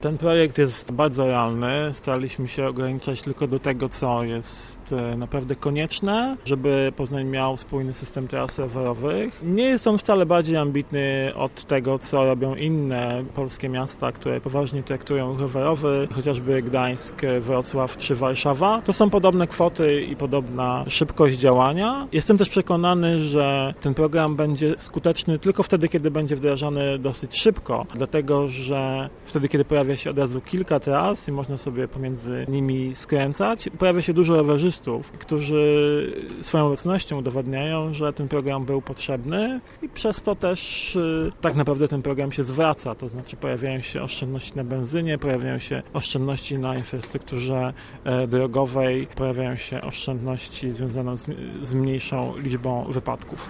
Ten projekt jest bardzo realny. Staraliśmy się ograniczać tylko do tego, co jest naprawdę konieczne, żeby Poznań miał spójny system tras rowerowych. Nie jest on wcale bardziej ambitny od tego, co robią inne polskie miasta, które poważnie traktują ruch rowerowy, chociażby Gdańsk, Wrocław czy Warszawa. To są podobne kwoty i podobna szybkość działania. Jestem też przekonany, że ten program będzie skuteczny tylko wtedy, kiedy będzie wdrażany dosyć szybko, dlatego że wtedy, kiedy pojawia się od razu kilka tras i można sobie pomiędzy nimi skręcać, pojawia się dużo rowerzystów, którzy swoją obecnością udowadniają, że ten program był potrzebny i przez to też tak naprawdę ten program się zwraca, to znaczy pojawiają się oszczędności na benzynie, pojawiają się oszczędności na infrastrukturze drogowej, pojawiają się oszczędności związane z mniejszą liczbą wypadków.